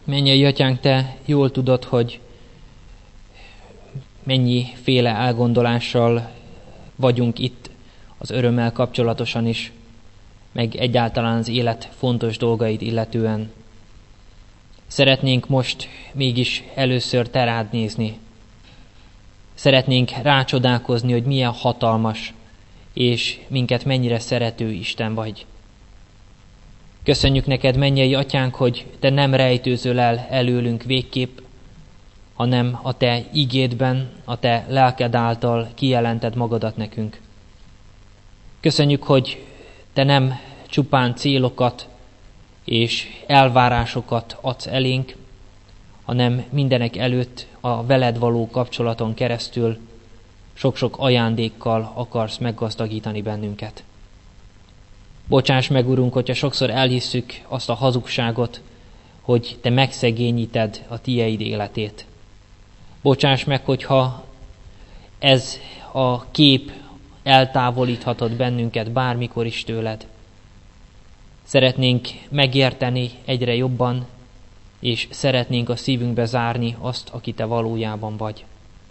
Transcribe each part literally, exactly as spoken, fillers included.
Mennyei Atyánk, Te jól tudod, hogy mennyiféle elgondolással vagyunk itt az örömmel kapcsolatosan is, meg egyáltalán az élet fontos dolgait illetően. Szeretnénk most mégis először Te rád nézni. Szeretnénk rácsodálkozni, hogy milyen hatalmas, és minket mennyire szerető Isten vagy. Köszönjük neked, mennyei Atyánk, hogy Te nem rejtőzöl el előlünk végképp, hanem a Te igédben, a Te lelked által kijelented magadat nekünk. Köszönjük, hogy Te nem csupán célokat és elvárásokat adsz elénk, hanem mindenek előtt a veled való kapcsolaton keresztül sok-sok ajándékkal akarsz meggazdagítani bennünket. Bocsáss meg, Urunk, hogyha sokszor elhisszük azt a hazugságot, hogy Te megszegényíted a tieid életét. Bocsáss meg, hogyha ez a kép eltávolíthatott bennünket bármikor is tőled. Szeretnénk megérteni egyre jobban, és szeretnénk a szívünkbe zárni azt, aki Te valójában vagy.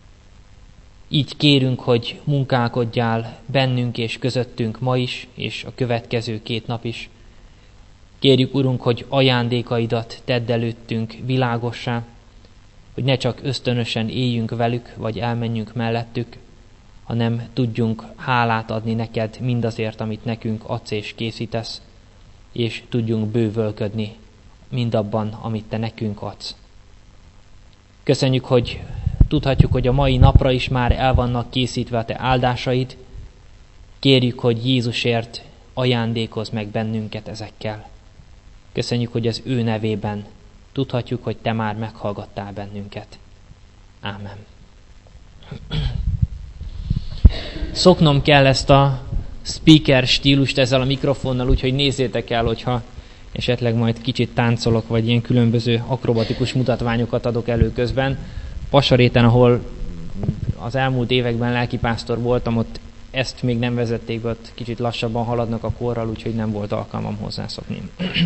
Így kérünk, hogy munkálkodjál bennünk és közöttünk ma is, és a következő két nap is. Kérjük, Urunk, hogy ajándékaidat tedd előttünk világossá, hogy ne csak ösztönösen éljünk velük, vagy elmenjünk mellettük, hanem tudjunk hálát adni neked mindazért, amit nekünk adsz és készítesz, és tudjunk bővölködni mindabban, amit Te nekünk adsz. Köszönjük, hogy tudhatjuk, hogy a mai napra is már el vannak készítve a Te áldásaid. Kérjük, hogy Jézusért ajándékozz meg bennünket ezekkel. Köszönjük, hogy az ő nevében tudhatjuk, hogy Te már meghallgattál bennünket. Ámen. Szoknom kell ezt a speaker stílust ezzel a mikrofonnal, úgyhogy nézzétek el, hogyha esetleg majd kicsit táncolok, vagy ilyen különböző akrobatikus mutatványokat adok elő közben. Pasaréten, ahol az elmúlt években lelkipásztor voltam, ott ezt még nem vezették be, ott kicsit lassabban haladnak a korral, úgyhogy nem volt alkalmam hozzászokni.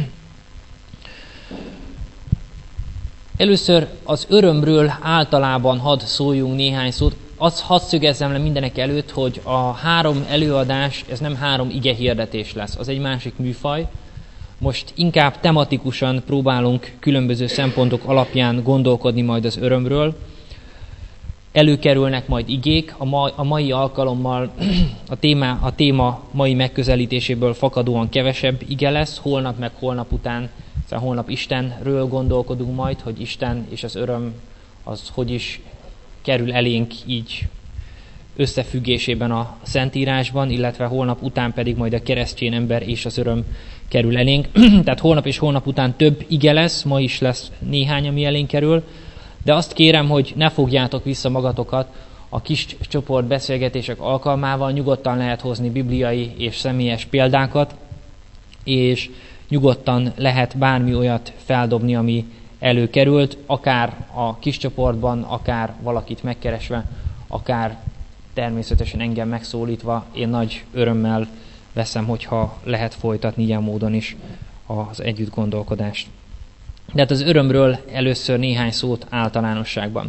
Először az örömről általában hadd szóljunk néhány szót. Azt hadd szögezzem le mindenek előtt, hogy a három előadás, ez nem három igehirdetés lesz, az egy másik műfaj. Most inkább tematikusan próbálunk különböző szempontok alapján gondolkodni majd az örömről. Előkerülnek majd igék, a, ma, a mai alkalommal a téma, a téma mai megközelítéséből fakadóan kevesebb ige lesz, holnap meg holnap után, szóval holnap Istenről gondolkodunk majd, hogy Isten és az öröm az hogy is kerül elénk így összefüggésében a Szentírásban, illetve holnap után pedig majd a keresztény ember és az öröm kerül elénk. Tehát holnap és holnap után több ige lesz, ma is lesz néhány, ami elénk kerül, de azt kérem, hogy ne fogjátok vissza magatokat a kis csoport beszélgetések alkalmával, nyugodtan lehet hozni bibliai és személyes példákat, és nyugodtan lehet bármi olyat feldobni, ami előkerült, akár a kis csoportban, akár valakit megkeresve, akár természetesen engem megszólítva. Én nagy örömmel veszem, hogyha lehet folytatni ilyen módon is az együtt gondolkodást. De hát az örömről először néhány szót általánosságban.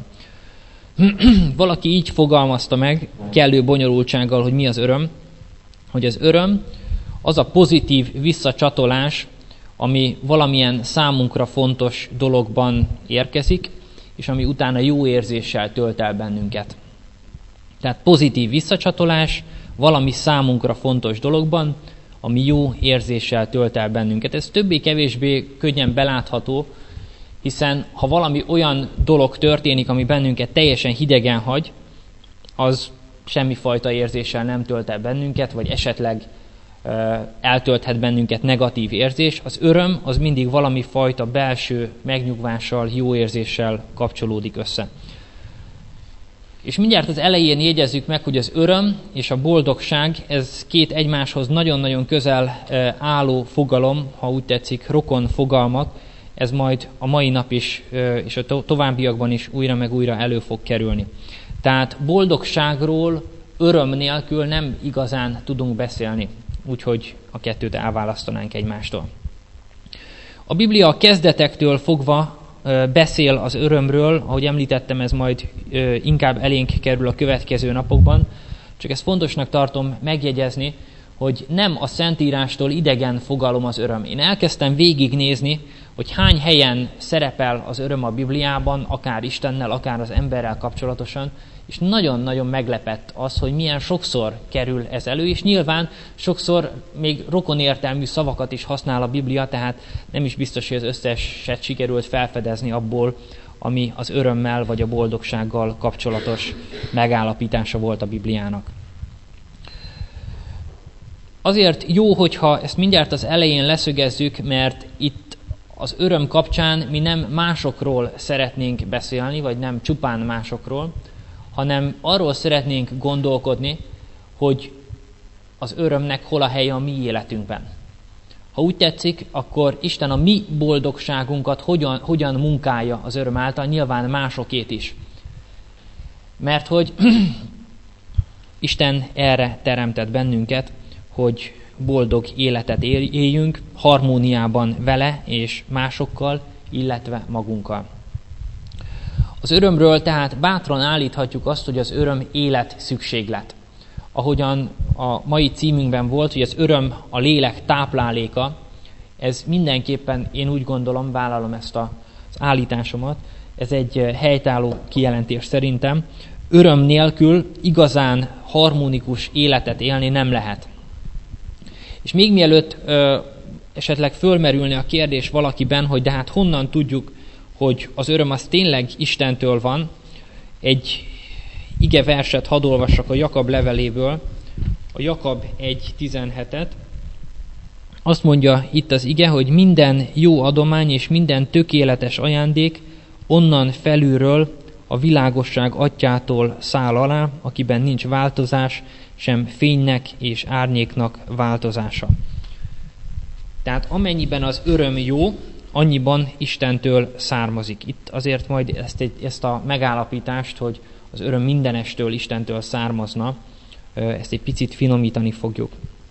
Valaki így fogalmazta meg, kellő bonyolultsággal, hogy mi az öröm, hogy az öröm az a pozitív visszacsatolás, ami valamilyen számunkra fontos dologban érkezik, és ami utána jó érzéssel tölt el bennünket. Tehát pozitív visszacsatolás valami számunkra fontos dologban, ami jó érzéssel tölt el bennünket. Ez többé-kevésbé könnyen belátható, hiszen ha valami olyan dolog történik, ami bennünket teljesen hidegen hagy, az semmifajta érzéssel nem tölt el bennünket, vagy esetleg eltölthet bennünket negatív érzés. Az öröm az mindig valami fajta belső megnyugvással, jó érzéssel kapcsolódik össze. És mindjárt az elején jegyezzük meg, hogy az öröm és a boldogság, ez két egymáshoz nagyon-nagyon közel álló fogalom, ha úgy tetszik, rokon fogalmak, ez majd a mai nap is, és a továbbiakban is újra meg újra elő fog kerülni. Tehát boldogságról öröm nélkül nem igazán tudunk beszélni, úgyhogy a kettőt elválasztanánk egymástól. A Biblia a kezdetektől fogva beszél az örömről, ahogy említettem, ez majd inkább elénk kerül a következő napokban, csak ezt fontosnak tartom megjegyezni, hogy nem a Szentírástól idegen fogalom az öröm. Én elkezdtem végignézni, hogy hány helyen szerepel az öröm a Bibliában, akár Istennel, akár az emberrel kapcsolatosan, és nagyon-nagyon meglepett az, hogy milyen sokszor kerül ez elő, és nyilván sokszor még rokonértelmű szavakat is használ a Biblia, tehát nem is biztos, hogy az összeset sikerült felfedezni abból, ami az örömmel vagy a boldogsággal kapcsolatos megállapítása volt a Bibliának. Azért jó, hogyha ezt mindjárt az elején leszögezzük, mert itt az öröm kapcsán mi nem másokról szeretnénk beszélni, vagy nem csupán másokról, hanem arról szeretnénk gondolkodni, hogy az örömnek hol a helye a mi életünkben. Ha úgy tetszik, akkor Isten a mi boldogságunkat hogyan, hogyan munkálja az öröm által, nyilván másokét is. Mert hogy Isten erre teremtett bennünket, hogy boldog életet éljünk, harmóniában vele és másokkal, illetve magunkkal. Az örömről tehát bátran állíthatjuk azt, hogy az öröm élet szükséglet. Ahogyan a mai címünkben volt, hogy az öröm a lélek tápláléka, ez mindenképpen, én úgy gondolom, vállalom ezt az állításomat, ez egy helytálló kijelentés szerintem. Öröm nélkül igazán harmonikus életet élni nem lehet. És még mielőtt ö, esetleg fölmerülne a kérdés valakiben, hogy de hát honnan tudjuk, hogy az öröm az tényleg Istentől van, egy ige verset hadd olvassak a Jakab leveléből, a Jakab egy tizenhetet. Azt mondja itt az ige, hogy minden jó adomány és minden tökéletes ajándék onnan felülről, a világosság atyától száll alá, akiben nincs változás, sem fénynek és árnyéknak változása. Tehát amennyiben az öröm jó, annyiban Istentől származik. Itt azért majd ezt, egy, ezt a megállapítást, hogy az öröm mindenestől Istentől származna, ezt egy picit finomítani fogjuk.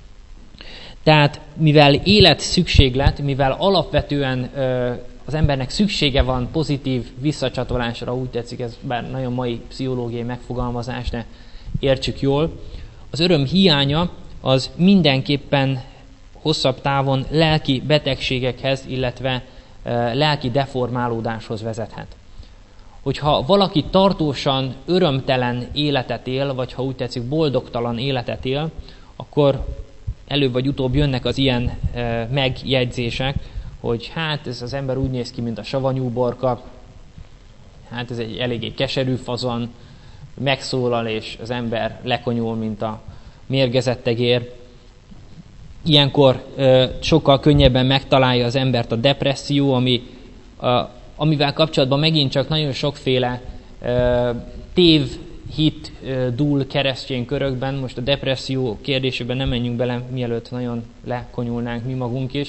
Tehát mivel élet szükséglet, mivel alapvetően az embernek szüksége van pozitív visszacsatolásra, úgy tetszik, ez bár nagyon mai pszichológiai megfogalmazás, de értsük jól, az öröm hiánya az mindenképpen hosszabb távon lelki betegségekhez, illetve lelki deformálódáshoz vezethet. Hogyha valaki tartósan örömtelen életet él, vagy ha úgy tetszik boldogtalan életet él, akkor előbb vagy utóbb jönnek az ilyen megjegyzések, hogy hát ez az ember úgy néz ki, mint a savanyú borka, hát ez egy eléggé keserű fazon, megszólal, és az ember lekonyul, mint a mérgezett tegér. Ilyenkor ö, sokkal könnyebben megtalálja az embert a depresszió, ami, ö, amivel kapcsolatban megint csak nagyon sokféle ö, tévhit ö, dúl keresztény körökben. Most a depresszió kérdésében nem menjünk bele, mielőtt nagyon lekonyulnánk mi magunk is.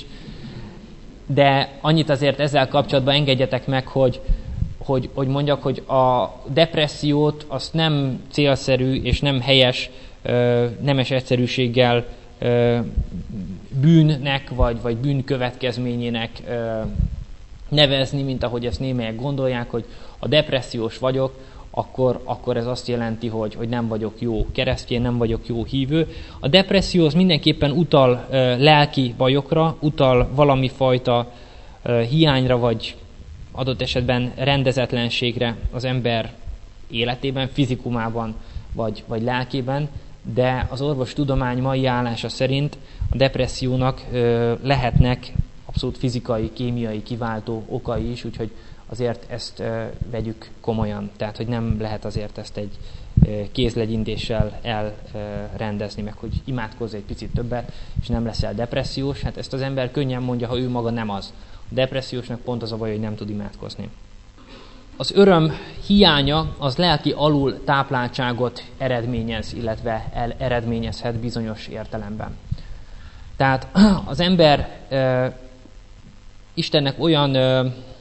De annyit azért ezzel kapcsolatban engedjetek meg, hogy, hogy, hogy mondjak, hogy a depressziót azt nem célszerű és nem helyes ö, nemes egyszerűséggel ö, bűnnek vagy, vagy bűn következményének ö, nevezni, mint ahogy ezt némelyek gondolják, hogy a depressziós vagyok, akkor, akkor ez azt jelenti, hogy, hogy nem vagyok jó keresztény, nem vagyok jó hívő. A depresszió az mindenképpen utal ö, lelki bajokra, utal valami fajta ö, hiányra, vagy adott esetben rendezetlenségre az ember életében, fizikumában, vagy, vagy lelkében, de az orvostudomány mai állása szerint a depressziónak ö, lehetnek abszolút fizikai, kémiai kiváltó okai is, úgyhogy azért ezt ö, vegyük komolyan. Tehát, hogy nem lehet azért ezt egy ö, kézlegyintéssel elrendezni, meg hogy imádkozz egy picit többet, és nem leszel depressziós. Hát ezt az ember könnyen mondja, ha ő maga nem az. A depressziósnak pont az a baj, hogy nem tud imádkozni. Az öröm hiánya az lelki alul tápláltságot eredményez, illetve el eredményezhet bizonyos értelemben. Tehát az ember e, Istennek olyan e,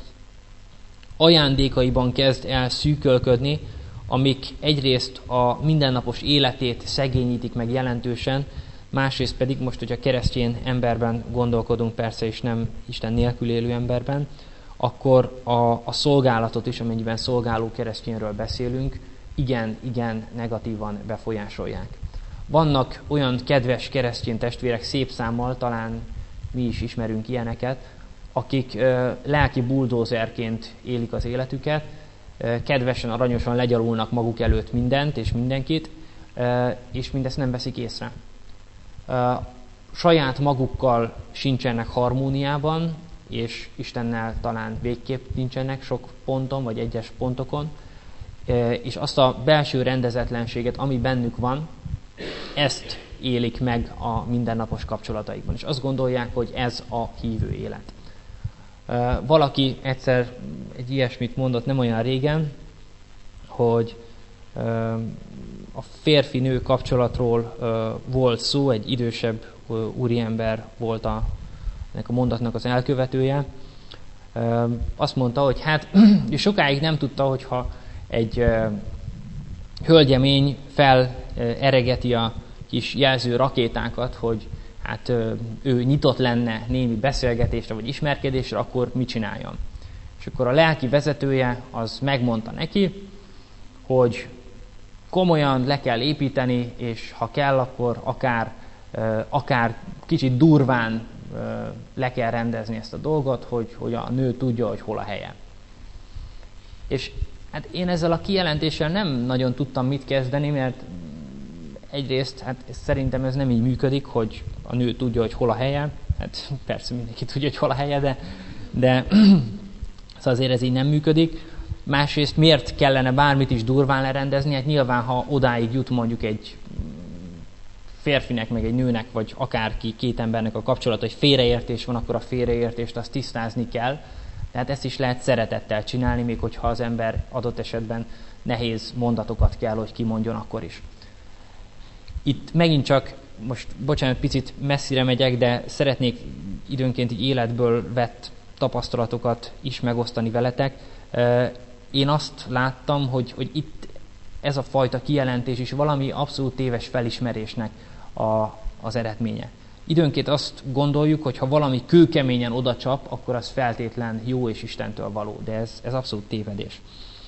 ajándékaiban kezd el szűkölködni, amik egyrészt a mindennapos életét szegényítik meg jelentősen, másrészt pedig most, hogyha keresztény emberben gondolkodunk persze, és nem Isten nélkül élő emberben, akkor a, a szolgálatot is, amennyiben szolgáló keresztényről beszélünk, igen, igen negatívan befolyásolják. Vannak olyan kedves keresztény testvérek, szép számmal, talán mi is ismerünk ilyeneket, akik ö, lelki buldózerként élik az életüket, ö, kedvesen, aranyosan legyalulnak maguk előtt mindent és mindenkit, ö, és mindezt nem veszik észre. Ö, saját magukkal sincsenek harmóniában, és Istennel talán végképp nincsenek sok ponton, vagy egyes pontokon, ö, és azt a belső rendezetlenséget, ami bennük van, ezt élik meg a mindennapos kapcsolataikban, és azt gondolják, hogy ez a hívő élet. Valaki egyszer egy ilyesmit mondott nem olyan régen, hogy a férfi-nő kapcsolatról volt szó, egy idősebb úriember volt a, ennek a mondatnak az elkövetője. Azt mondta, hogy hát sokáig nem tudta, hogyha egy hölgyemény feleregeti a kis jelző rakétákat, hogy hát ő nyitott lenne némi beszélgetésre vagy ismerkedésre, akkor mit csináljon. És akkor a lelki vezetője az megmondta neki, hogy komolyan le kell építeni, és ha kell, akkor akár, akár kicsit durván le kell rendezni ezt a dolgot, hogy, hogy a nő tudja, hogy hol a helye. És hát én ezzel a kijelentéssel nem nagyon tudtam mit kezdeni, mert egyrészt, hát szerintem ez nem így működik, hogy a nő tudja, hogy hol a helye. Hát persze mindenki tudja, hogy hol a helye, de, de szóval azért ez így nem működik. Másrészt miért kellene bármit is durván lerendezni? Hát nyilván, ha odáig jut mondjuk egy férfinek, meg egy nőnek, vagy akárki, két embernek a kapcsolat, hogy félreértés van, akkor a félreértést azt tisztázni kell. Tehát ezt is lehet szeretettel csinálni, még hogyha az ember adott esetben nehéz mondatokat kell, hogy kimondjon akkor is. Itt megint csak, most bocsánat, picit messzire megyek, de szeretnék időnként így életből vett tapasztalatokat is megosztani veletek. Én azt láttam, hogy, hogy itt ez a fajta kijelentés is valami abszolút téves felismerésnek a, az eredménye. Időnként azt gondoljuk, hogy ha valami kőkeményen odacsap, akkor az feltétlen jó és Istentől való, de ez, ez abszolút tévedés.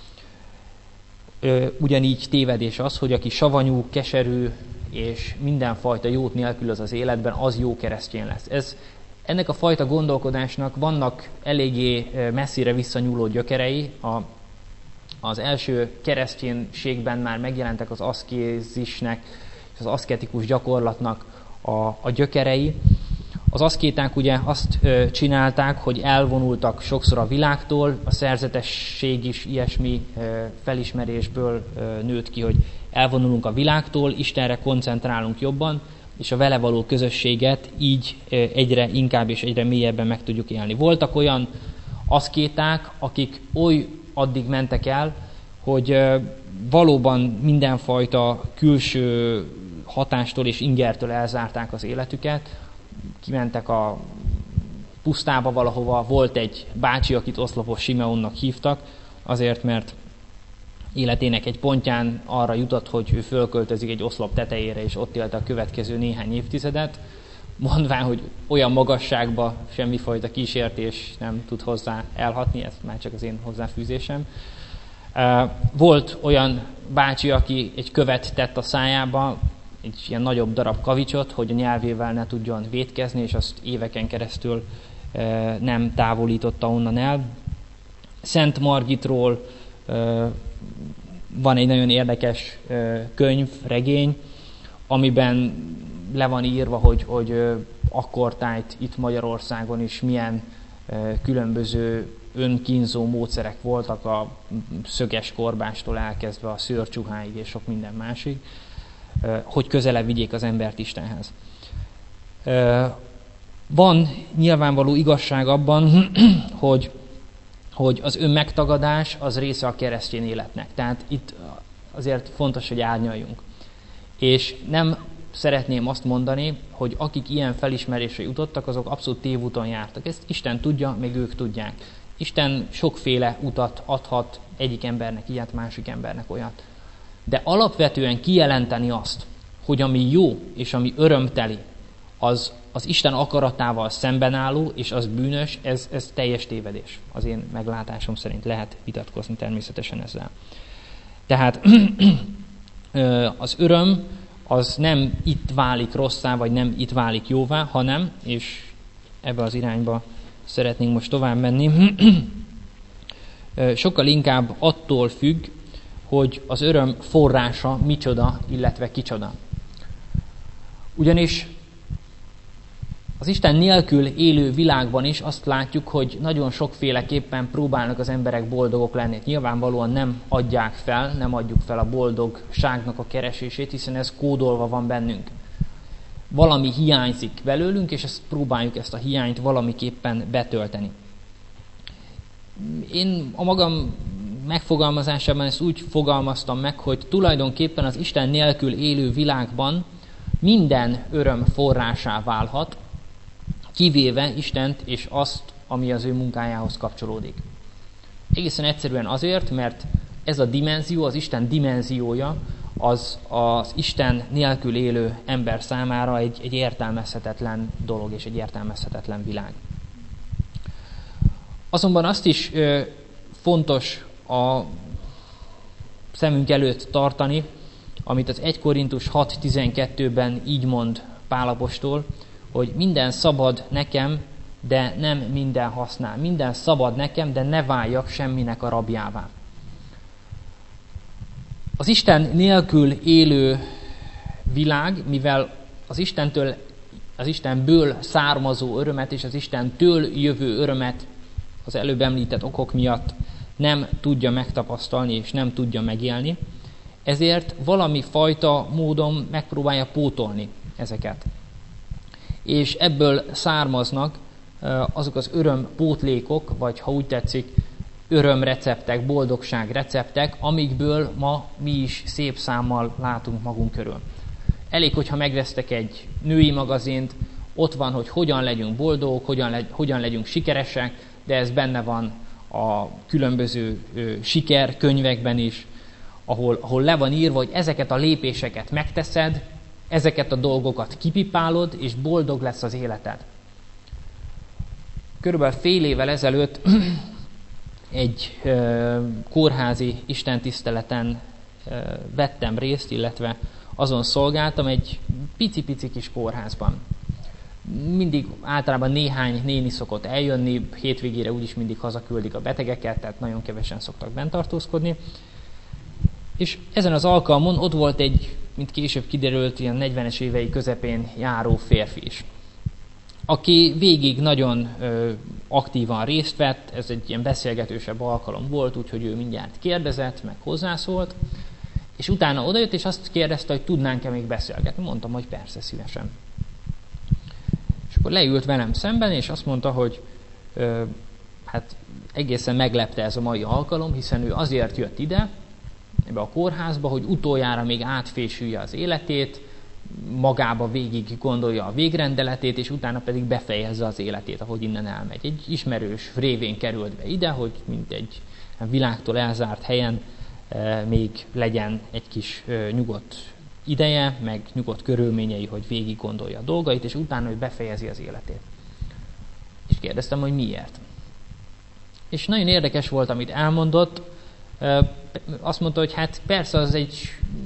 Ugyanígy tévedés az, hogy aki savanyú, keserű és mindenfajta jót nélkülöz az életben, az jó keresztény lesz. Ez, ennek a fajta gondolkodásnak vannak eléggé messzire visszanyúló gyökerei. A, az első kereszténységben már megjelentek az aszkézisnek és az aszketikus gyakorlatnak a, a gyökerei. Az aszkéták ugye azt ö, csinálták, hogy elvonultak sokszor a világtól, a szerzetesség is ilyesmi ö, felismerésből ö, nőtt ki, hogy elvonulunk a világtól, Istenre koncentrálunk jobban, és a vele való közösséget így ö, egyre inkább és egyre mélyebben meg tudjuk élni. Voltak olyan aszkéták, akik oly addig mentek el, hogy ö, valóban mindenfajta külső hatástól és ingertől elzárták az életüket, kimentek a pusztába valahova, volt egy bácsi, akit Oszlopos Simeonnak hívtak, azért, mert életének egy pontján arra jutott, hogy ő fölköltözik egy oszlop tetejére, és ott élte a következő néhány évtizedet, mondván, hogy olyan magasságba semmifajta kísértés nem tud hozzá elhatni, ez már csak az én hozzáfűzésem. Volt olyan bácsi, aki egy követ tett a szájába, egy ilyen nagyobb darab kavicsot, hogy a nyelvével ne tudjon vétkezni, és azt éveken keresztül e, nem távolította onnan el. Szent Margitról e, van egy nagyon érdekes e, könyv, regény, amiben le van írva, hogy, hogy e, akkortájt itt Magyarországon is milyen e, különböző önkínzó módszerek voltak, a szöges korbástól elkezdve a szőrcsuháig és sok minden másig, hogy közelebb vigyék az embert Istenhez. Van nyilvánvaló igazság abban, hogy, hogy az önmegtagadás az része a keresztény életnek. Tehát itt azért fontos, hogy árnyaljunk. És nem szeretném azt mondani, hogy akik ilyen felismerésre jutottak, azok abszolút tévúton jártak. Ezt Isten tudja, még ők tudják. Isten sokféle utat adhat egyik embernek ilyet, másik embernek olyat. De alapvetően kijelenteni azt, hogy ami jó és ami örömteli, az, az Isten akaratával szemben álló, és az bűnös, ez, ez teljes tévedés. Az én meglátásom szerint lehet vitatkozni természetesen ezzel. Tehát az öröm az nem itt válik rosszá, vagy nem itt válik jóvá, hanem, és ebbe az irányba szeretnénk most tovább menni, sokkal inkább attól függ, hogy az öröm forrása micsoda, illetve kicsoda. Ugyanis az Isten nélkül élő világban is azt látjuk, hogy nagyon sokféleképpen próbálnak az emberek boldogok lenni. Nyilvánvalóan nem adják fel, nem adjuk fel a boldogságnak a keresését, hiszen ez kódolva van bennünk. Valami hiányzik belőlünk, és ezt próbáljuk ezt a hiányt valamiképpen betölteni. Én a magam megfogalmazásában ezt úgy fogalmaztam meg, hogy tulajdonképpen az Isten nélkül élő világban minden öröm forrásá válhat, kivéve Istent és azt, ami az ő munkájához kapcsolódik. Egészen egyszerűen azért, mert ez a dimenzió, az Isten dimenziója, az az Isten nélkül élő ember számára egy, egy értelmezhetetlen dolog és egy értelmezhetetlen világ. Azonban azt is ö, fontos a szemünk előtt tartani, amit az egy Korintus hat tizenkettőben így mond Pál apostol, hogy minden szabad nekem, de nem minden használ. Minden szabad nekem, de ne váljak semminek a rabjává. Az Isten nélkül élő világ, mivel az Istentől, az Istenből származó örömet és az Istentől jövő örömet az előbb említett okok miatt nem tudja megtapasztalni és nem tudja megélni, ezért valami fajta módon megpróbálja pótolni ezeket. És ebből származnak azok az örömpótlékok, vagy ha úgy tetszik, örömreceptek, boldogságreceptek, amikből ma mi is szép számmal látunk magunk körül. Elég, hogyha megvesztek egy női magazint, ott van, hogy hogyan legyünk boldogok, hogyan, legy, hogyan legyünk sikeresek, de ez benne van a különböző ö, sikerkönyvekben is, ahol, ahol le van írva, hogy ezeket a lépéseket megteszed, ezeket a dolgokat kipipálod, és boldog lesz az életed. Körülbelül fél évvel ezelőtt egy ö, kórházi istentiszteleten ö, vettem részt, illetve azon szolgáltam egy pici-pici kis kórházban. Mindig általában néhány néni szokott eljönni, hétvégére úgyis mindig hazaküldik a betegeket, tehát nagyon kevesen szoktak bent tartózkodni. És ezen az alkalmon ott volt egy, mint később kiderült, ilyen negyvenes évei közepén járó férfi is, aki végig nagyon ö, aktívan részt vett, ez egy ilyen beszélgetősebb alkalom volt, úgyhogy ő mindjárt kérdezett, meg hozzászólt, és utána odajött, és azt kérdezte, hogy tudnánk-e még beszélgetni. Mondtam, hogy persze, szívesen. És akkor leült velem szemben, és azt mondta, hogy ö, hát egészen meglepte ez a mai alkalom, hiszen ő azért jött ide, ebbe a kórházba, hogy utoljára még átfésülje az életét, magába végig gondolja a végrendeletét, és utána pedig befejezze az életét, ahogy innen elmegy. Egy ismerős révén került be ide, hogy mint egy világtól elzárt helyen e, még legyen egy kis e, nyugodt ideje, meg nyugodt körülményei, hogy végig gondolja a dolgait, és utána, hogy befejezi az életét. És kérdeztem, hogy miért. És nagyon érdekes volt, amit elmondott. E, azt mondta, hogy hát persze az egy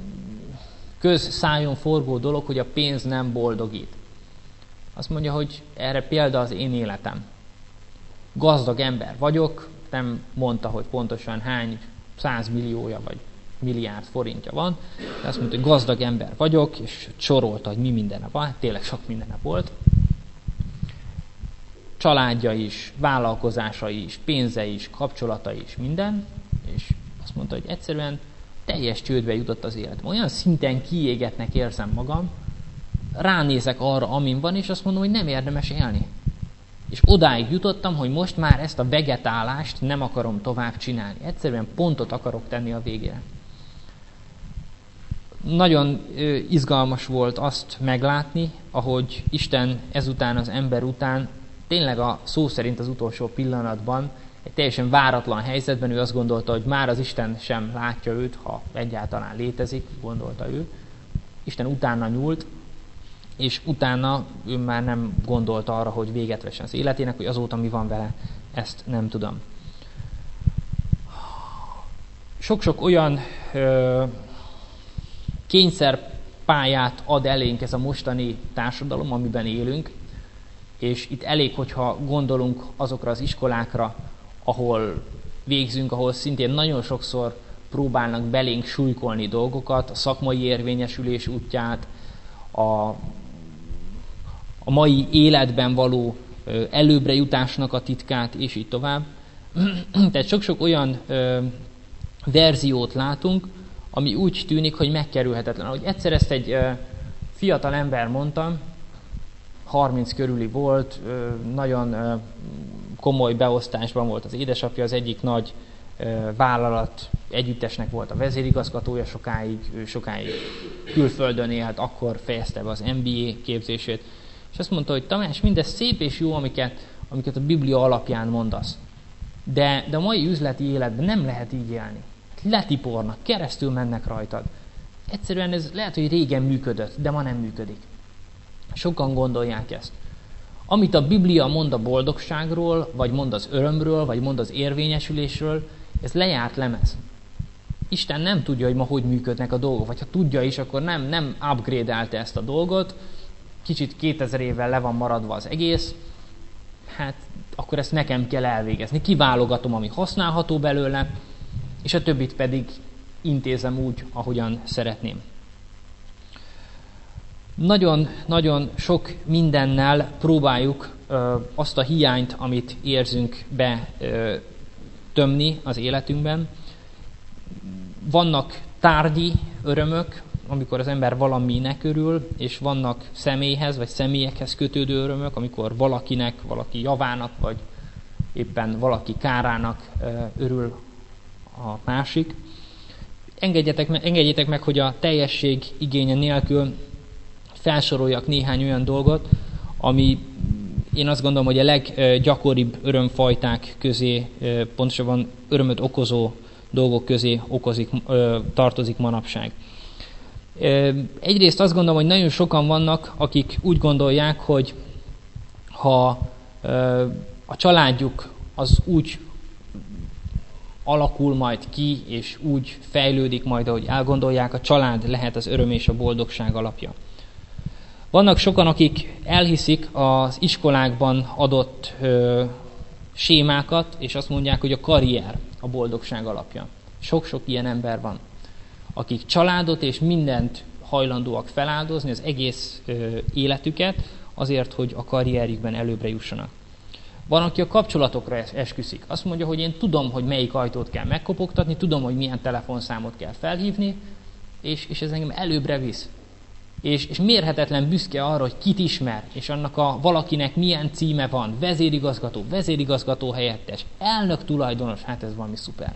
közszájon forgó dolog, hogy a pénz nem boldogít. Azt mondja, hogy erre példa az én életem. Gazdag ember vagyok, nem mondta, hogy pontosan hány százmilliója vagy milliárd forintja van, de azt mondta, hogy gazdag ember vagyok, és sorolta, hogy mi mindene van, tényleg sok mindene volt. Családja is, vállalkozásai is, pénze is, kapcsolatai is, minden, és azt mondta, hogy egyszerűen teljes csődbe jutott az életem. Olyan szinten kiégetnek érzem magam, ránézek arra, amin van, és azt mondom, hogy nem érdemes élni. És odáig jutottam, hogy most már ezt a vegetálást nem akarom tovább csinálni. Egyszerűen pontot akarok tenni a végére. Nagyon ö, izgalmas volt azt meglátni, ahogy Isten ezután az ember után, tényleg a szó szerint az utolsó pillanatban, egy teljesen váratlan helyzetben ő azt gondolta, hogy már az Isten sem látja őt, ha egyáltalán létezik, gondolta ő. Isten utána nyúlt, és utána ő már nem gondolt arra, hogy véget vessen az életének, hogy azóta mi van vele, ezt nem tudom. Sok-sok olyan ö, kényszerpályát ad elénk ez a mostani társadalom, amiben élünk, és itt elég, hogyha gondolunk azokra az iskolákra, ahol végzünk, ahol szintén nagyon sokszor próbálnak belénk súlykolni dolgokat, a szakmai érvényesülés útját, a, a mai életben való ö, előbbre jutásnak a titkát, és így tovább. Tehát sok-sok olyan ö, verziót látunk, ami úgy tűnik, hogy megkerülhetetlen. Ahogy egyszer ezt egy ö, fiatal ember mondta, harminc körüli volt, ö, nagyon ö, komoly beosztásban volt az édesapja, az egyik nagy ö, vállalat együttesnek volt a vezérigazgatója sokáig, ő sokáig külföldön élt, akkor fejezte be az em bé á képzését, és azt mondta, hogy Tamás, mindez szép és jó, amiket, amiket a Biblia alapján mondasz, de, de a mai üzleti életben nem lehet így élni. Letipornak, keresztül mennek rajtad. Egyszerűen ez lehet, hogy régen működött, de ma nem működik. Sokan gondolják ezt. Amit a Biblia mond a boldogságról, vagy mond az örömről, vagy mond az érvényesülésről, ez lejárt lemez. Isten nem tudja, hogy ma hogy működnek a dolgok, vagy ha tudja is, akkor nem, nem upgrade-elte ezt a dolgot, kicsit kétezer évvel le van maradva az egész, hát akkor ezt nekem kell elvégezni. Kiválogatom, ami használható belőle, és a többit pedig intézem úgy, ahogyan szeretném. Nagyon-nagyon sok mindennel próbáljuk ö, azt a hiányt, amit érzünk, be ö, tömni az életünkben. Vannak tárgyi örömök, amikor az ember valaminek örül, és vannak személyhez vagy személyekhez kötődő örömök, amikor valakinek, valaki javának, vagy éppen valaki kárának ö, örül a másik. Engedjetek meg, engedjétek meg, hogy a teljesség igénye nélkül felsoroljak néhány olyan dolgot, ami én azt gondolom, hogy a leggyakoribb örömfajták közé, pontosabban örömöt okozó dolgok közé okozik, tartozik manapság. Egyrészt azt gondolom, hogy nagyon sokan vannak, akik úgy gondolják, hogy ha a családjuk az úgy alakul majd ki, és úgy fejlődik majd, ahogy elgondolják, a család lehet az öröm és a boldogság alapja. Vannak sokan, akik elhiszik az iskolákban adott ö, sémákat, és azt mondják, hogy a karrier a boldogság alapja. Sok-sok ilyen ember van, akik családot és mindent hajlandóak feláldozni, az egész ö, életüket, azért, hogy a karrierjükben előbbre jussanak. Van, aki a kapcsolatokra esküszik. Azt mondja, hogy én tudom, hogy melyik ajtót kell megkopogtatni, tudom, hogy milyen telefonszámot kell felhívni, és, és ez engem előbbre visz. És, és mérhetetlen büszke arra, hogy kit ismer, és annak a valakinek milyen címe van, vezérigazgató, vezérigazgató helyettes, elnök tulajdonos, hát ez valami szuper.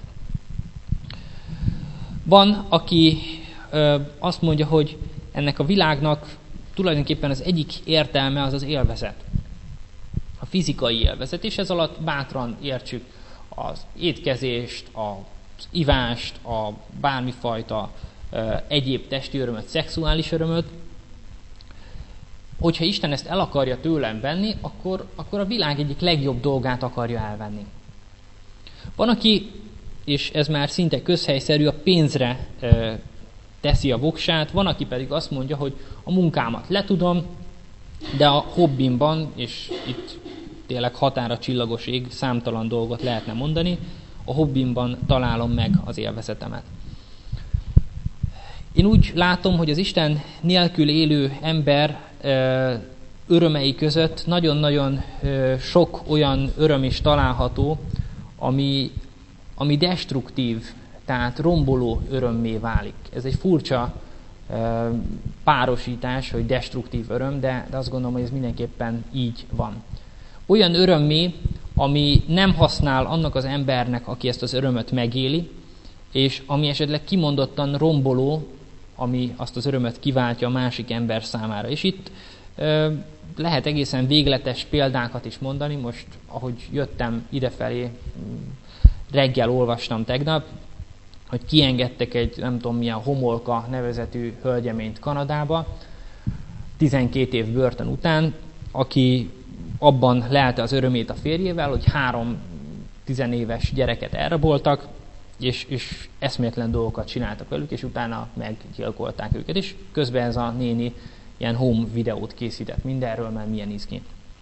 Van, aki ö, azt mondja, hogy ennek a világnak tulajdonképpen az egyik értelme az az élvezet. A fizikai élvezet, és ez alatt bátran értsük az étkezést, az ivást, a bármifajta ö, egyéb testi örömöt, szexuális örömöt. Hogyha Isten ezt el akarja tőlem venni, akkor, akkor a világ egyik legjobb dolgát akarja elvenni. Van, aki, és ez már szinte közhelyszerű, a pénzre ö, teszi a voksát, van, aki pedig azt mondja, hogy a munkámat letudom, de a hobbimban, és itt tényleg határa csillagos ég, számtalan dolgot lehetne mondani, a hobbimban találom meg az élvezetemet. Én úgy látom, hogy az Isten nélkül élő ember örömei között nagyon-nagyon sok olyan öröm is található, ami, ami destruktív, tehát romboló örömmé válik. Ez egy furcsa párosítás, hogy destruktív öröm, de, de azt gondolom, hogy ez mindenképpen így van. Olyan örömmé, ami nem használ annak az embernek, aki ezt az örömöt megéli, és ami esetleg kimondottan romboló, ami azt az örömöt kiváltja a másik ember számára. És itt ö, lehet egészen végletes példákat is mondani. Most, ahogy jöttem idefelé, reggel olvastam tegnap, hogy kiengedtek egy, nem tudom milyen Homolka nevezetű hölgyeményt Kanadába, tizenkét év börtön után, aki abban lelte az örömét a férjével, hogy három tizenéves gyereket elraboltak, és, és eszméletlen dolgokat csináltak velük, és utána meggyilkolták őket. És közben ez a néni ilyen home videót készített mindenről, mert milyen izgi.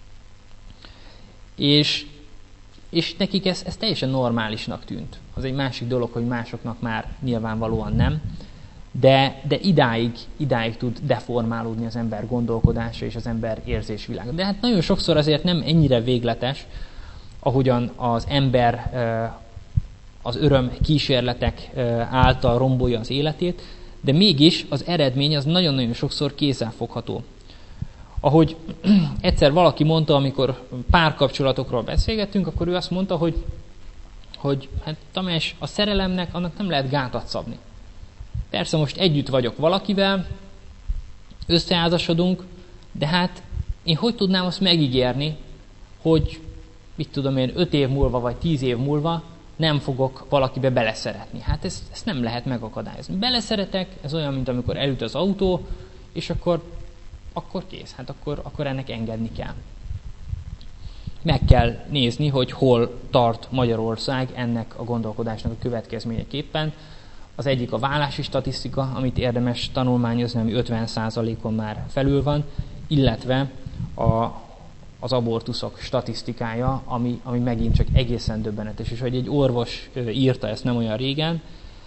És, és nekik ez, ez teljesen normálisnak tűnt. Az egy másik dolog, hogy másoknak már nyilvánvalóan nem, de, de idáig, idáig tud deformálódni az ember gondolkodása és az ember érzésvilága. De hát nagyon sokszor azért nem ennyire végletes, ahogyan az ember az öröm kísérletek által rombolja az életét, de mégis az eredmény az nagyon-nagyon sokszor kézzelfogható. Ahogy egyszer valaki mondta, amikor párkapcsolatokról beszélgettünk, akkor ő azt mondta, hogy, hogy hát Tamás, a szerelemnek annak nem lehet gátat szabni. Persze most együtt vagyok valakivel, összeházasodunk, de hát én hogy tudnám azt megígérni, hogy mit tudom én, öt év múlva vagy tíz év múlva nem fogok valakibe beleszeretni. Hát ezt, ezt nem lehet megakadályozni. Beleszeretek, ez olyan, mint amikor elüt az autó, és akkor, akkor kész, hát akkor, akkor ennek engedni kell. Meg kell nézni, hogy hol tart Magyarország ennek a gondolkodásnak a következményeképpen. Az egyik a vállási statisztika, amit érdemes tanulmányozni, ami ötven százalékon már felül van, illetve a, az abortuszok statisztikája, ami, ami megint csak egészen döbbenetes. És hogy egy orvos írta ezt nem olyan régen,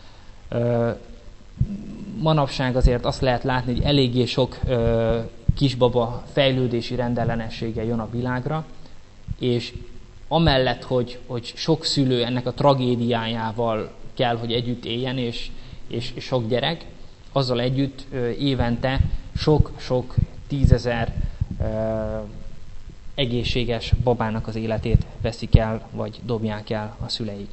manapság azért azt lehet látni, hogy eléggé sok kisbaba fejlődési rendellenességgel jön a világra, és amellett, hogy, hogy sok szülő ennek a tragédiájával kell, hogy együtt éljen, és, és, és sok gyerek, azzal együtt évente sok-sok tízezer egészséges babának az életét veszik el, vagy dobják el a szüleik.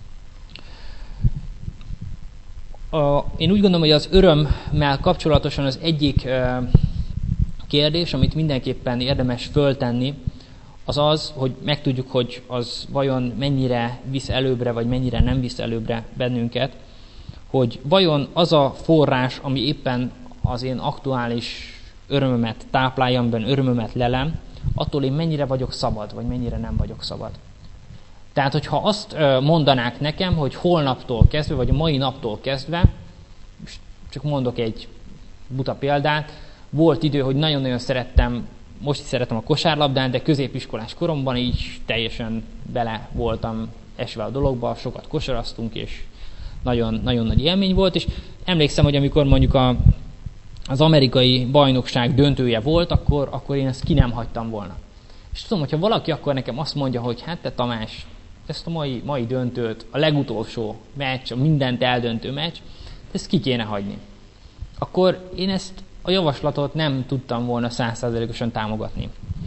A, én úgy gondolom, hogy az örömmel kapcsolatosan az egyik kérdés, amit mindenképpen érdemes föltenni, az az, hogy megtudjuk, hogy az vajon mennyire visz előbbre, vagy mennyire nem visz előbbre bennünket, hogy vajon az a forrás, ami éppen az én aktuális örömömet táplálja, amiben örömömet lelem, attól én mennyire vagyok szabad, vagy mennyire nem vagyok szabad. Tehát, hogyha azt mondanák nekem, hogy holnaptól kezdve, vagy a mai naptól kezdve, csak mondok egy buta példát, volt idő, hogy nagyon-nagyon szerettem, most is szeretem a kosárlabdát, de középiskolás koromban így teljesen bele voltam esve a dologba, sokat kosaraztunk, és nagyon, nagyon nagy élmény volt, és emlékszem, hogy amikor mondjuk a, az amerikai bajnokság döntője volt, akkor, akkor én ezt ki nem hagytam volna. És tudom, hogyha valaki akkor nekem azt mondja, hogy hát te Tamás, ezt a mai, mai döntőt, a legutolsó meccs, a mindent eldöntő meccs, ezt ki kéne hagyni. Akkor én ezt a javaslatot nem tudtam volna száz százalékosan támogatni.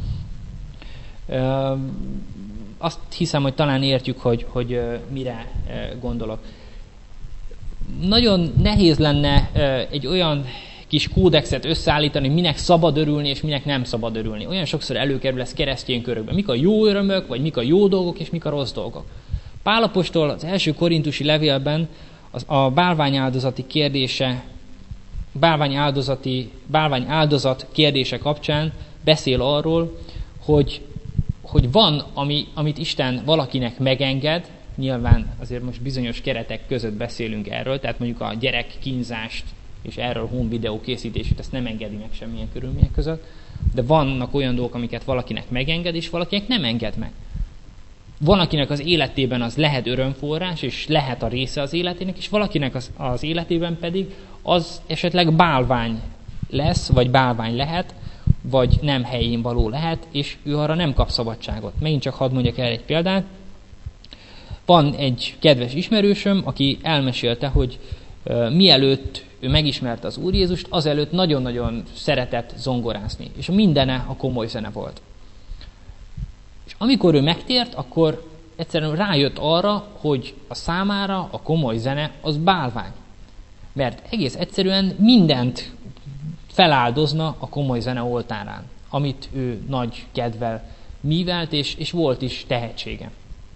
Ö, azt hiszem, hogy talán értjük, hogy, hogy mire gondolok. Nagyon nehéz lenne egy olyan kis kódexet összeállítani, hogy minek szabad örülni, és minek nem szabad örülni. Olyan sokszor előkerül ez keresztény körökben. Mik a jó örömök, vagy mik a jó dolgok, és mik a rossz dolgok. Pál apostol az első korintusi levélben az a bálványáldozati kérdése, bálványáldozati, bálványáldozat kérdése kapcsán beszél arról, hogy, hogy van, ami, amit Isten valakinek megenged, nyilván azért most bizonyos keretek között beszélünk erről, tehát mondjuk a gyerek kínzást és erről home videó készítését, ezt nem engedi meg semmilyen körülmények között, de vannak olyan dolgok, amiket valakinek megenged, és valakinek nem enged meg. Van, akinek az életében az lehet örömforrás, és lehet a része az életének, és valakinek az, az életében pedig az esetleg bálvány lesz, vagy bálvány lehet, vagy nem helyén való lehet, és ő arra nem kap szabadságot. Megint csak hadd mondjak el egy példát. Van egy kedves ismerősöm, aki elmesélte, hogy uh, mielőtt ő megismerte az Úr Jézust, azelőtt nagyon-nagyon szeretett zongorázni, és mindene a komoly zene volt. És amikor ő megtért, akkor egyszerűen rájött arra, hogy a számára a komoly zene az bálvány. Mert egész egyszerűen mindent feláldozna a komoly zene oltárán, amit ő nagy kedvel művelt, és, és volt is tehetsége.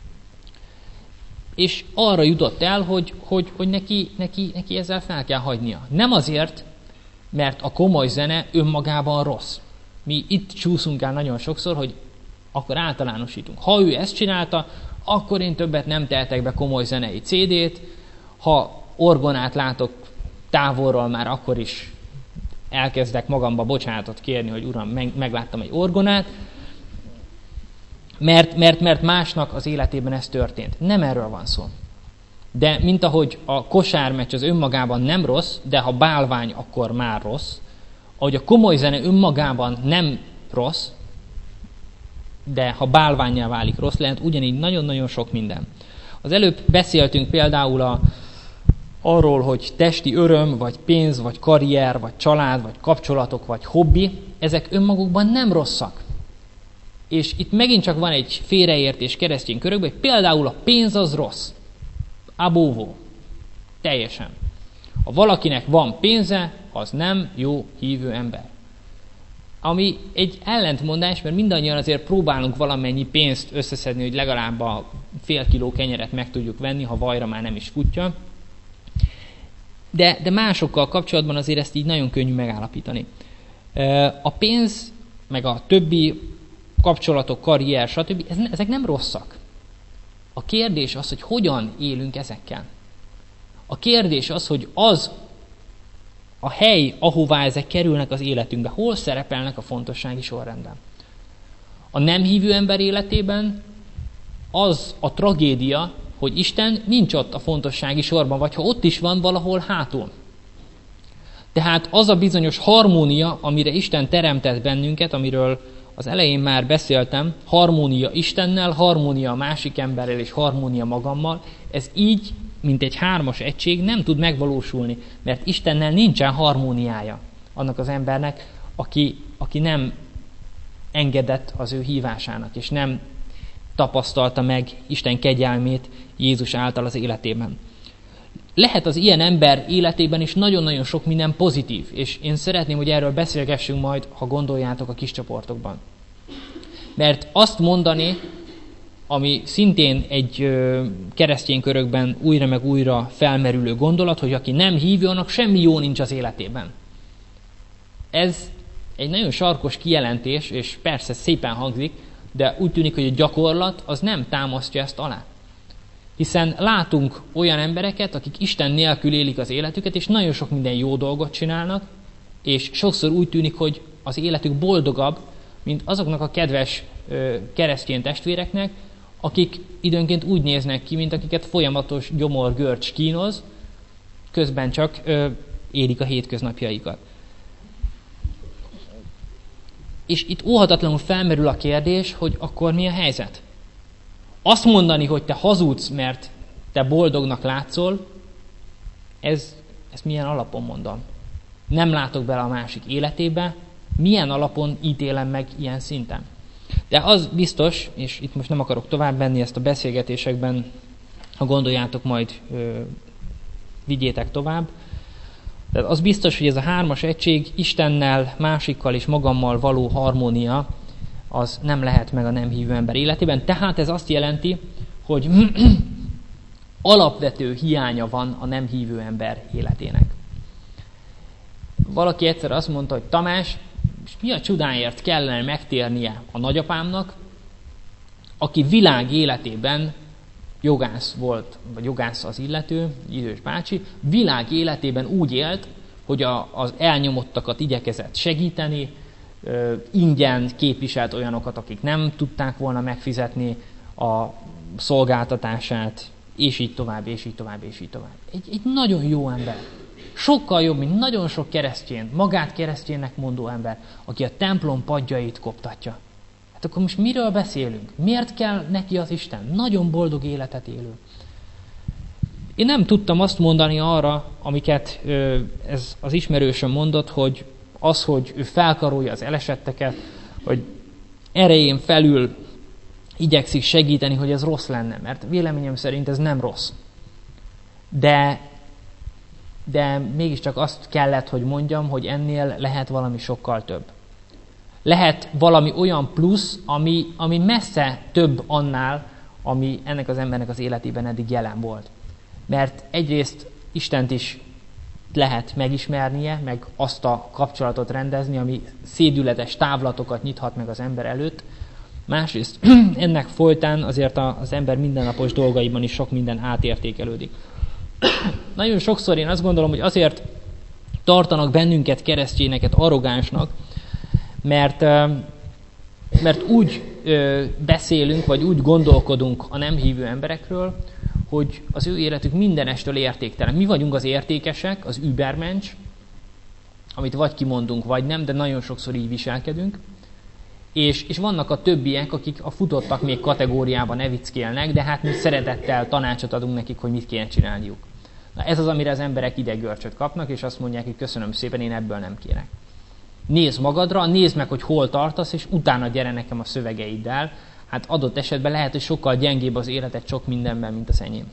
És arra jutott el, hogy, hogy, hogy neki, neki, neki ezzel fel kell hagynia. Nem azért, Mert a komoly zene önmagában rossz. Mi itt csúszunk el nagyon sokszor, hogy akkor általánosítunk. Ha ő ezt csinálta, akkor én többet nem tehetek be komoly zenei cé dét. Ha orgonát látok távolról, már akkor is elkezdek magamba bocsánatot kérni, hogy uram, meg, megláttam egy orgonát, mert, mert, mert másnak az életében ez történt. Nem erről van szó. De mint ahogy a kosármeccs az önmagában nem rossz, de ha bálvány, akkor már rossz, ahogy a komoly zene önmagában nem rossz, de ha bálvánnyá válik rossz, lehet ugyanígy nagyon-nagyon sok minden. Az előbb beszéltünk például a, arról, hogy testi öröm, vagy pénz, vagy karrier, vagy család, vagy kapcsolatok, vagy hobbi, ezek önmagukban nem rosszak. És itt megint csak van egy félreértés keresztény körökben, hogy például a pénz az rossz. Abóvó. Teljesen. Ha valakinek van pénze, az nem jó hívő ember. Ami egy ellentmondás, mert mindannyian azért próbálunk valamennyi pénzt összeszedni, hogy legalább a fél kiló kenyeret meg tudjuk venni, ha vajra már nem is futja. De, de másokkal kapcsolatban azért ezt így nagyon könnyű megállapítani. A pénz, meg a többi kapcsolatok, karrier, stb. Ezek nem rosszak. A kérdés az, hogy hogyan élünk ezekkel. A kérdés az, hogy az a hely, ahová ezek kerülnek az életünkbe, hol szerepelnek a fontossági sorrendben. A nem hívő ember életében az a tragédia, hogy Isten nincs ott a fontossági sorban, vagy ha ott is van, valahol hátul. Tehát az a bizonyos harmónia, amire Isten teremtett bennünket, amiről az elején már beszéltem, harmónia Istennel, harmónia a másik emberrel és harmónia magammal, ez így, mint egy hármas egység nem tud megvalósulni, mert Istennel nincsen harmóniája annak az embernek, aki, aki nem engedett az ő hívásának, és nem tapasztalta meg Isten kegyelmét Jézus által az életében. Lehet az ilyen ember életében is nagyon-nagyon sok minden pozitív, és én szeretném, hogy erről beszélgessünk majd, ha gondoljátok a kis csoportokban. Mert azt mondani, ami szintén egy ö, keresztény körökben újra meg újra felmerülő gondolat, hogy aki nem hívő, annak semmi jó nincs az életében. Ez egy nagyon sarkos kijelentés, és persze szépen hangzik, de úgy tűnik, hogy a gyakorlat az nem támasztja ezt alá. Hiszen látunk olyan embereket, akik Isten nélkül élik az életüket, és nagyon sok minden jó dolgot csinálnak, és sokszor úgy tűnik, hogy az életük boldogabb, mint azoknak a kedves ö, keresztény testvéreknek, akik időnként úgy néznek ki, mint akiket folyamatos gyomor-görcs kínoz, közben csak ö, élik a hétköznapjaikat. És itt óhatatlanul felmerül a kérdés, hogy akkor mi a helyzet? Azt mondani, hogy te hazudsz, mert te boldognak látszol, ez, ez milyen alapon mondom? Nem látok bele a másik életébe, milyen alapon ítélem meg ilyen szinten? De az biztos, és itt most nem akarok tovább menni ezt a beszélgetésekben, ha gondoljátok, majd ö, vigyétek tovább. De az biztos, hogy ez a hármas egység Istennel, másikkal és magammal való harmónia, az nem lehet meg a nem hívő ember életében. Tehát ez azt jelenti, hogy alapvető hiánya van a nem hívő ember életének. Valaki egyszer azt mondta, hogy Tamás, és mi a csodáért kellene megtérnie a nagyapámnak, aki világ életében jogász volt, vagy jogász az illető, idős bácsi, világ életében úgy élt, hogy a, az elnyomottakat igyekezett segíteni, ingyen képviselt olyanokat, akik nem tudták volna megfizetni a szolgáltatását, és így tovább, és így tovább, és így tovább. Egy, egy nagyon jó ember. Sokkal jobb, mint nagyon sok keresztény, magát kereszténynek mondó ember, aki a templom padjait koptatja. Hát akkor most miről beszélünk? Miért kell neki az Isten? Nagyon boldog életet élő. Én nem tudtam azt mondani arra, amiket ez az ismerősöm mondott, hogy az, hogy ő felkarolja az elesetteket, hogy erején felül igyekszik segíteni, hogy ez rossz lenne, mert véleményem szerint ez nem rossz. De, de mégiscsak azt kellett, hogy mondjam, hogy ennél lehet valami sokkal több. Lehet valami olyan plusz, ami, ami messze több annál, ami ennek az embernek az életében eddig jelen volt. Mert egyrészt Istent is lehet megismernie, meg azt a kapcsolatot rendezni, ami szédületes távlatokat nyithat meg az ember előtt. Másrészt ennek folytán azért az ember mindennapos dolgaiban is sok minden átértékelődik. Nagyon sokszor én azt gondolom, hogy azért tartanak bennünket keresztényeket arrogánsnak, mert, mert úgy beszélünk, vagy úgy gondolkodunk a nem hívő emberekről, hogy az ő életük mindenestől értéktelen. Mi vagyunk az értékesek, az übermensch, amit vagy kimondunk, vagy nem, de nagyon sokszor így viselkedünk. És, és vannak a többiek, akik a futottak még kategóriában nevickélnek, de hát mi szeretettel tanácsot adunk nekik, hogy mit kéne csinálniuk. Na ez az, amire az emberek idegörcsöt kapnak, és azt mondják, hogy köszönöm szépen, én ebből nem kérek. Nézd magadra, nézd meg, hogy hol tartasz, és utána gyere nekem a szövegeiddel. Hát adott esetben lehet, hogy sokkal gyengébb az életed sok mindenben, mint az enyém.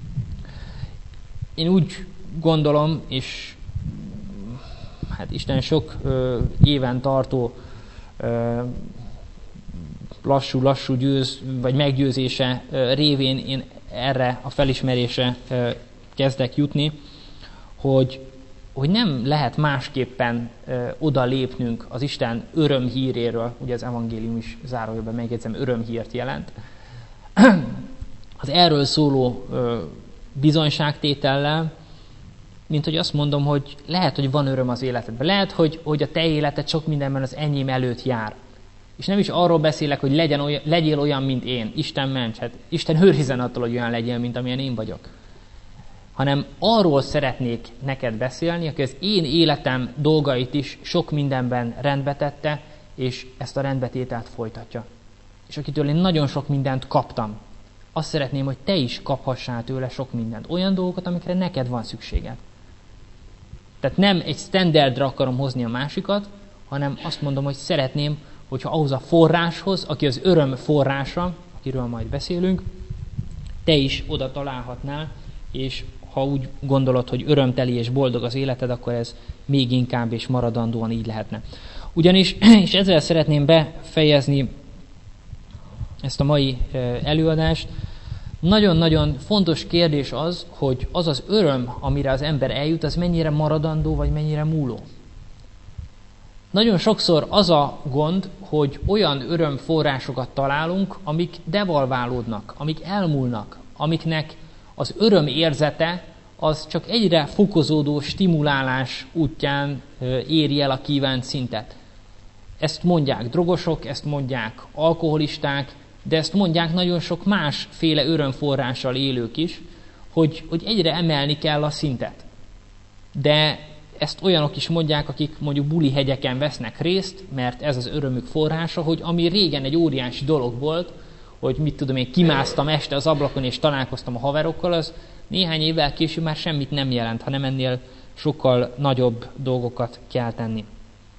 Én úgy gondolom, és hát Isten sok ö, éven tartó ö, lassú-lassú győz, vagy meggyőzése ö, révén én erre a felismerésre ö, kezdek jutni, hogy, hogy nem lehet másképpen ö, oda lépnünk az Isten örömhíréről, ugye az evangélium is zárójelben megjegyzem, örömhírt jelent, az erről szóló ö, bizonyságtétellel, mint hogy azt mondom, hogy lehet, hogy van öröm az életedben, lehet, hogy, hogy a te életed sok mindenben az enyém előtt jár. És nem is arról beszélek, hogy legyen olyan, legyél olyan, mint én, Isten ments, hát Isten őrizzen attól, hogy olyan legyél, mint amilyen én vagyok. Hanem arról szeretnék neked beszélni, aki az én életem dolgait is sok mindenben rendbe tette, és ezt a rendbetételt folytatja. És akitől én nagyon sok mindent kaptam. Azt szeretném, hogy te is kaphassál tőle sok mindent. Olyan dolgokat, amikre neked van szükséged. Tehát nem egy standardra akarom hozni a másikat, hanem azt mondom, hogy szeretném, hogyha ahhoz a forráshoz, aki az öröm forrása, akiről majd beszélünk, te is oda találhatnál, és ha úgy gondolod, hogy örömteli és boldog az életed, akkor ez még inkább és maradandóan így lehetne. Ugyanis, és ezzel szeretném befejezni ezt a mai előadást, nagyon-nagyon fontos kérdés az, hogy az az öröm, amire az ember eljut, az mennyire maradandó, vagy mennyire múló. Nagyon sokszor az a gond, hogy olyan örömforrásokat találunk, amik devalválódnak, amik elmúlnak, amiknek az öröm érzete az csak egyre fokozódó stimulálás útján éri el a kívánt szintet. Ezt mondják drogosok, ezt mondják alkoholisták, de ezt mondják nagyon sok másféle örömforrással élők is, hogy, hogy egyre emelni kell a szintet. De ezt olyanok is mondják, akik mondjuk buli hegyeken vesznek részt, mert ez az örömük forrása, hogy ami régen egy óriási dolog volt, hogy mit tudom én, kimásztam este az ablakon és találkoztam a haverokkal, az néhány évvel később már semmit nem jelent, hanem ennél sokkal nagyobb dolgokat kell tenni.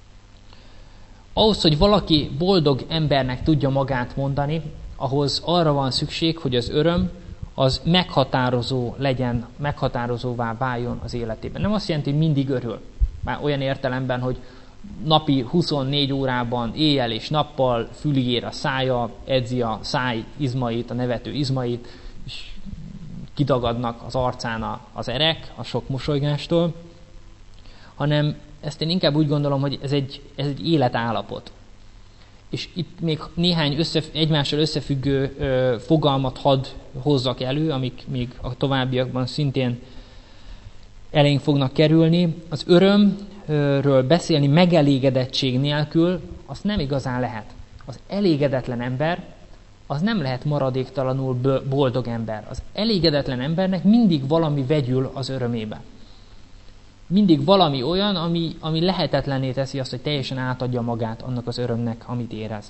Ahhoz, hogy valaki boldog embernek tudja magát mondani, ahhoz arra van szükség, hogy az öröm az meghatározó legyen, meghatározóvá váljon az életében. Nem azt jelenti, hogy mindig örül. Már olyan értelemben, hogy napi huszonnégy órában, éjjel és nappal fülig ér a szája, edzi a száj izmait, a nevető izmait, és kidagadnak az arcán az erek a sok mosolygástól, hanem ezt én inkább úgy gondolom, hogy ez egy, ez egy életállapot. És itt még néhány összef- egymással összefüggő ö, fogalmat hadd hozzak elő, amik még a továbbiakban szintén elénk fognak kerülni. Az örömről beszélni megelégedettség nélkül, azt nem igazán lehet. Az elégedetlen ember, az nem lehet maradéktalanul boldog ember. Az elégedetlen embernek mindig valami vegyül az örömébe. Mindig valami olyan, ami, ami lehetetlenné teszi azt, hogy teljesen átadja magát annak az örömnek, amit érez.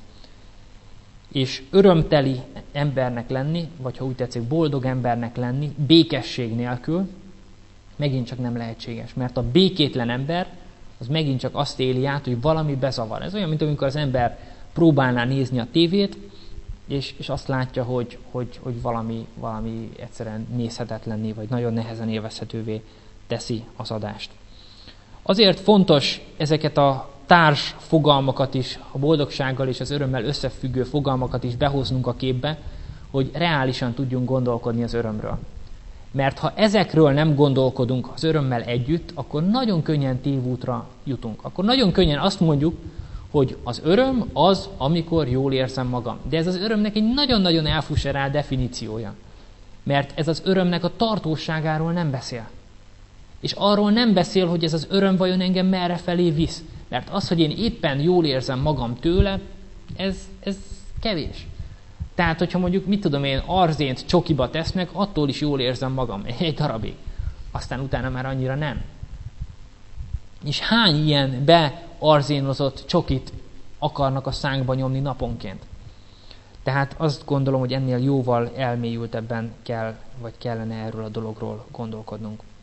És örömteli embernek lenni, vagy ha úgy tetszik, boldog embernek lenni, békesség nélkül, megint csak nem lehetséges. Mert a békétlen ember, az megint csak azt éli át, hogy valami bezavar. Ez olyan, mint amikor az ember próbálná nézni a tévét, és, és azt látja, hogy, hogy, hogy valami, valami egyszerűen nézhetetlenné, vagy nagyon nehezen élvezhetővé teszi az adást. Azért fontos ezeket a társ fogalmakat is, a boldogsággal és az örömmel összefüggő fogalmakat is behoznunk a képbe, hogy reálisan tudjunk gondolkodni az örömről. Mert ha ezekről nem gondolkodunk az örömmel együtt, akkor nagyon könnyen tévútra jutunk. Akkor nagyon könnyen azt mondjuk, hogy az öröm az, amikor jól érzem magam. De ez az örömnek egy nagyon-nagyon elfuserált definíciója. Mert ez az örömnek a tartóságáról nem beszél. És arról nem beszél, hogy ez az öröm vajon engem merre felé visz. Mert az, hogy én éppen jól érzem magam tőle, ez, ez kevés. Tehát, hogyha mondjuk, mit tudom én, arzént csokiba tesznek, attól is jól érzem magam egy darabig. Aztán utána már annyira nem. És hány ilyen bearzénozott csokit akarnak a szánkba nyomni naponként? Tehát azt gondolom, hogy ennél jóval elmélyültebben kell, vagy kellene erről a dologról gondolkodnunk.